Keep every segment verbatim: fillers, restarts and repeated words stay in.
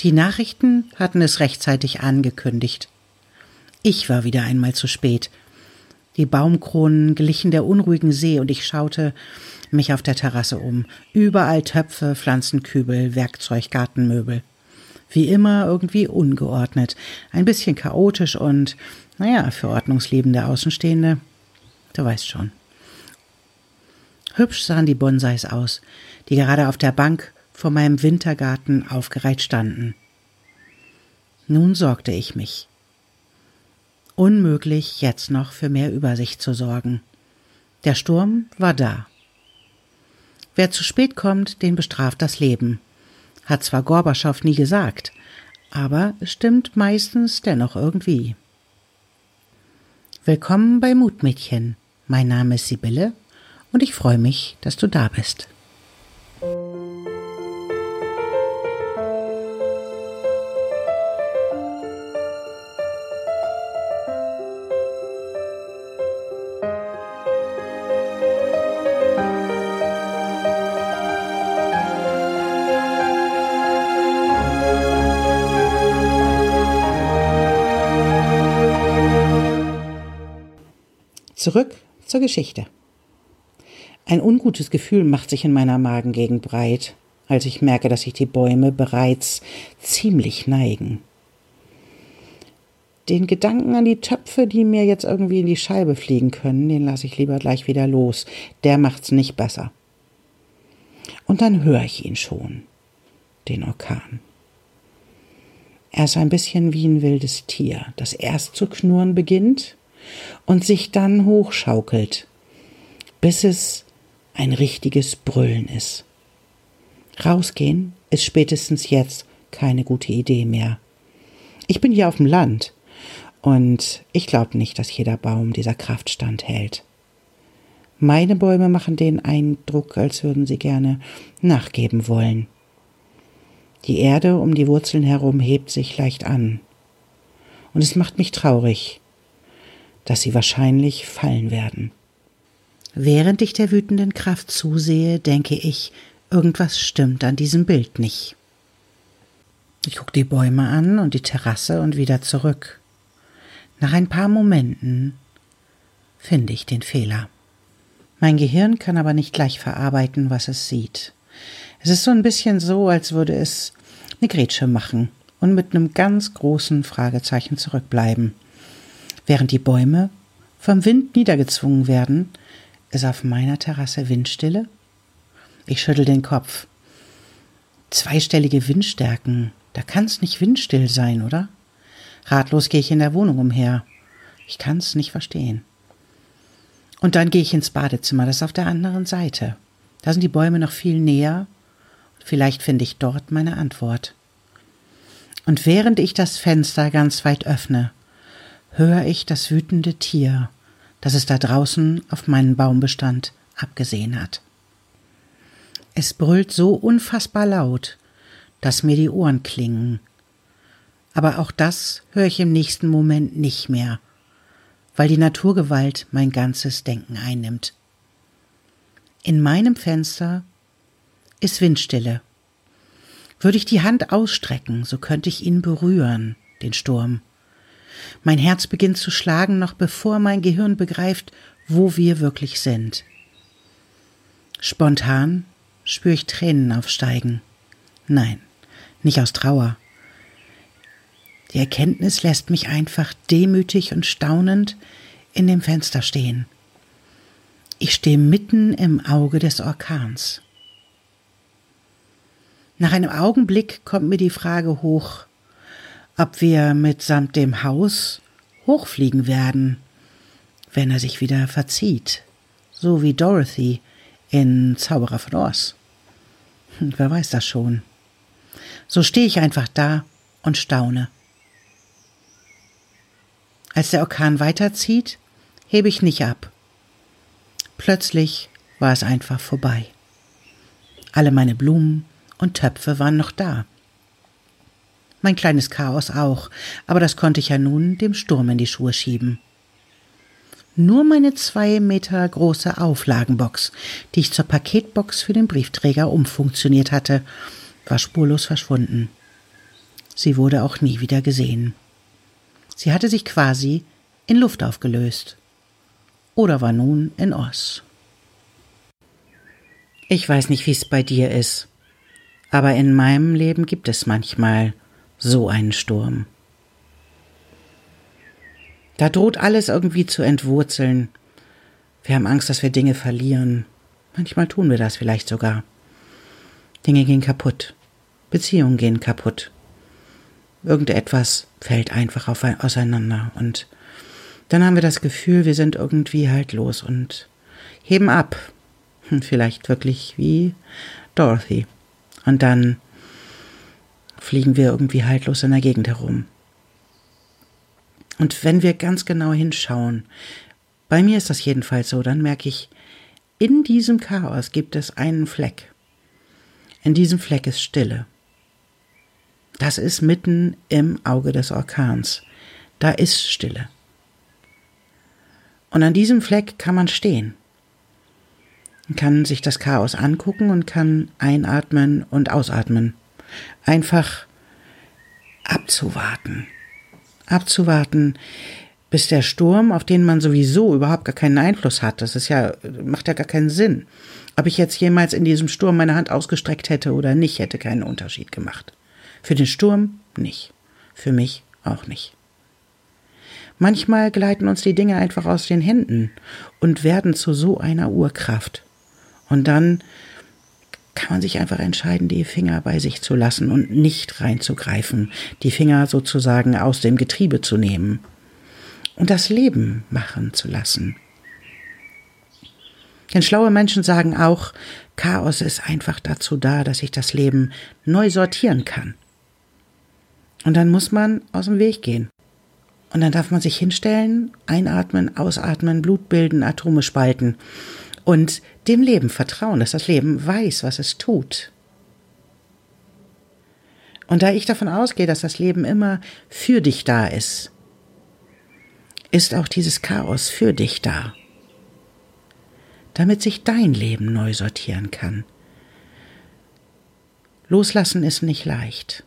Die Nachrichten hatten es rechtzeitig angekündigt. Ich war wieder einmal zu spät. Die Baumkronen glichen der unruhigen See und ich schaute mich auf der Terrasse um. Überall Töpfe, Pflanzenkübel, Werkzeug, Gartenmöbel. Wie immer irgendwie ungeordnet, ein bisschen chaotisch und, naja, für ordnungsliebende Außenstehende, du weißt schon. Hübsch sahen die Bonsais aus, die gerade auf der Bank vor meinem Wintergarten aufgereiht standen. Nun sorgte ich mich. Unmöglich, jetzt noch für mehr Übersicht zu sorgen. Der Sturm war da. Wer zu spät kommt, den bestraft das Leben. Hat zwar Gorbatschow nie gesagt, aber es stimmt meistens dennoch irgendwie. Willkommen bei Mutmädchen. Mein Name ist Sibylle und ich freue mich, dass du da bist. Zurück zur Geschichte. Ein ungutes Gefühl macht sich in meiner Magengegend breit, als ich merke, dass sich die Bäume bereits ziemlich neigen. Den Gedanken an die Töpfe, die mir jetzt irgendwie in die Scheibe fliegen können, den lasse ich lieber gleich wieder los. Der macht's nicht besser. Und dann höre ich ihn schon, den Orkan. Er ist ein bisschen wie ein wildes Tier, das erst zu knurren beginnt und sich dann hochschaukelt, bis es ein richtiges Brüllen ist. Rausgehen ist spätestens jetzt keine gute Idee mehr. Ich bin hier auf dem Land und ich glaube nicht, dass jeder Baum dieser Kraft standhält. Meine Bäume machen den Eindruck, als würden sie gerne nachgeben wollen. Die Erde um die Wurzeln herum hebt sich leicht an. Und es macht mich traurig, dass sie wahrscheinlich fallen werden. Während ich der wütenden Kraft zusehe, denke ich, irgendwas stimmt an diesem Bild nicht. Ich gucke die Bäume an und die Terrasse und wieder zurück. Nach ein paar Momenten finde ich den Fehler. Mein Gehirn kann aber nicht gleich verarbeiten, was es sieht. Es ist so ein bisschen so, als würde es eine Grätsche machen und mit einem ganz großen Fragezeichen zurückbleiben. Während die Bäume vom Wind niedergezwungen werden, ist auf meiner Terrasse Windstille. Ich schüttel den Kopf. Zweistellige Windstärken, da kann's nicht windstill sein, oder? Ratlos gehe ich in der Wohnung umher. Ich kann's nicht verstehen. Und dann gehe ich ins Badezimmer, das ist auf der anderen Seite. Da sind die Bäume noch viel näher. Vielleicht finde ich dort meine Antwort. Und während ich das Fenster ganz weit öffne, höre ich das wütende Tier, das es da draußen auf meinen Baumbestand abgesehen hat. Es brüllt so unfassbar laut, dass mir die Ohren klingen. Aber auch das höre ich im nächsten Moment nicht mehr, weil die Naturgewalt mein ganzes Denken einnimmt. In meinem Fenster ist Windstille. Würde ich die Hand ausstrecken, so könnte ich ihn berühren, den Sturm. Mein Herz beginnt zu schlagen, noch bevor mein Gehirn begreift, wo wir wirklich sind. Spontan spüre ich Tränen aufsteigen. Nein, nicht aus Trauer. Die Erkenntnis lässt mich einfach demütig und staunend in dem Fenster stehen. Ich stehe mitten im Auge des Orkans. Nach einem Augenblick kommt mir die Frage hoch, ob wir mitsamt dem Haus hochfliegen werden, wenn er sich wieder verzieht, so wie Dorothy in Zauberer von Oz. Hm, wer weiß das schon. So stehe ich einfach da und staune. Als der Orkan weiterzieht, hebe ich nicht ab. Plötzlich war es einfach vorbei. Alle meine Blumen und Töpfe waren noch da. Mein kleines Chaos auch, aber das konnte ich ja nun dem Sturm in die Schuhe schieben. Nur meine zwei Meter große Auflagenbox, die ich zur Paketbox für den Briefträger umfunktioniert hatte, war spurlos verschwunden. Sie wurde auch nie wieder gesehen. Sie hatte sich quasi in Luft aufgelöst oder war nun in Oz. Ich weiß nicht, wie es bei dir ist, aber in meinem Leben gibt es manchmal so einen Sturm. Da droht alles irgendwie zu entwurzeln. Wir haben Angst, dass wir Dinge verlieren. Manchmal tun wir das vielleicht sogar. Dinge gehen kaputt. Beziehungen gehen kaputt. Irgendetwas fällt einfach auf, auseinander. Und dann haben wir das Gefühl, wir sind irgendwie haltlos und heben ab. Vielleicht wirklich wie Dorothy. Und dann fliegen wir irgendwie haltlos in der Gegend herum. Und wenn wir ganz genau hinschauen, bei mir ist das jedenfalls so, dann merke ich, in diesem Chaos gibt es einen Fleck. In diesem Fleck ist Stille. Das ist mitten im Auge des Orkans. Da ist Stille. Und an diesem Fleck kann man stehen. Man kann sich das Chaos angucken und kann einatmen und ausatmen. Einfach abzuwarten. Abzuwarten, bis der Sturm, auf den man sowieso überhaupt gar keinen Einfluss hat, das ist ja, macht ja gar keinen Sinn. Ob ich jetzt jemals in diesem Sturm meine Hand ausgestreckt hätte oder nicht, hätte keinen Unterschied gemacht. Für den Sturm nicht. Für mich auch nicht. Manchmal gleiten uns die Dinge einfach aus den Händen und werden zu so einer Urkraft. Und dann kann man sich einfach entscheiden, die Finger bei sich zu lassen und nicht reinzugreifen, die Finger sozusagen aus dem Getriebe zu nehmen und das Leben machen zu lassen. Denn schlaue Menschen sagen auch, Chaos ist einfach dazu da, dass ich das Leben neu sortieren kann. Und dann muss man aus dem Weg gehen. Und dann darf man sich hinstellen, einatmen, ausatmen, Blut bilden, Atome spalten und dem Leben vertrauen, dass das Leben weiß, was es tut. Und da ich davon ausgehe, dass das Leben immer für dich da ist, ist auch dieses Chaos für dich da, damit sich dein Leben neu sortieren kann. Loslassen ist nicht leicht.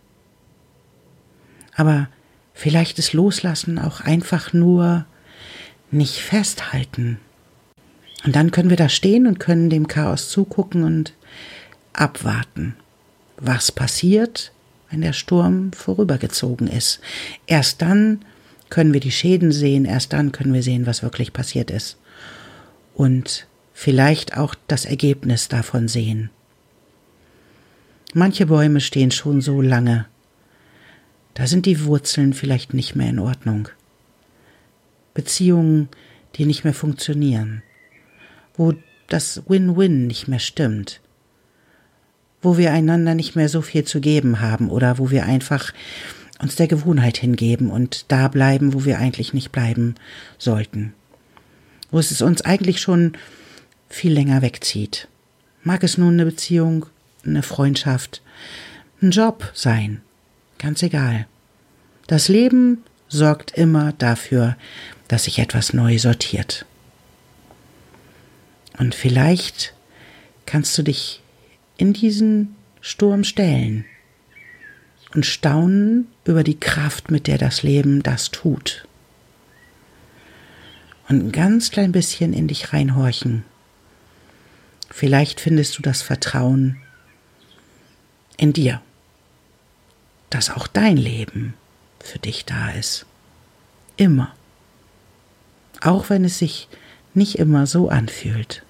Aber vielleicht ist Loslassen auch einfach nur nicht festhalten. Und dann können wir da stehen und können dem Chaos zugucken und abwarten, was passiert, wenn der Sturm vorübergezogen ist. Erst dann können wir die Schäden sehen, erst dann können wir sehen, was wirklich passiert ist. Und vielleicht auch das Ergebnis davon sehen. Manche Bäume stehen schon so lange, da sind die Wurzeln vielleicht nicht mehr in Ordnung. Beziehungen, die nicht mehr funktionieren, wo das Win-Win nicht mehr stimmt, wo wir einander nicht mehr so viel zu geben haben oder wo wir einfach uns der Gewohnheit hingeben und da bleiben, wo wir eigentlich nicht bleiben sollten, wo es uns eigentlich schon viel länger wegzieht. Mag es nun eine Beziehung, eine Freundschaft, ein Job sein, ganz egal. Das Leben sorgt immer dafür, dass sich etwas neu sortiert. Und vielleicht kannst du dich in diesen Sturm stellen und staunen über die Kraft, mit der das Leben das tut. Und ein ganz klein bisschen in dich reinhorchen. Vielleicht findest du das Vertrauen in dir, dass auch dein Leben für dich da ist. Immer. Auch wenn es sich nicht immer so anfühlt.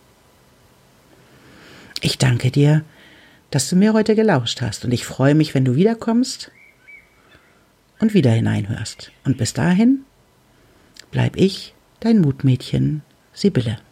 Ich danke dir, dass du mir heute gelauscht hast und ich freue mich, wenn du wiederkommst und wieder hineinhörst. Und bis dahin bleib ich, dein Mutmädchen, Sibylle.